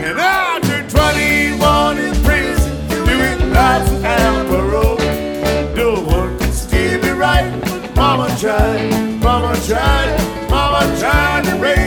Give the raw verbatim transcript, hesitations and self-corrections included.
And after twenty-one in prison, doing life without parole. No one can steer me right, but Mama tried, Mama tried, Mama tried to raise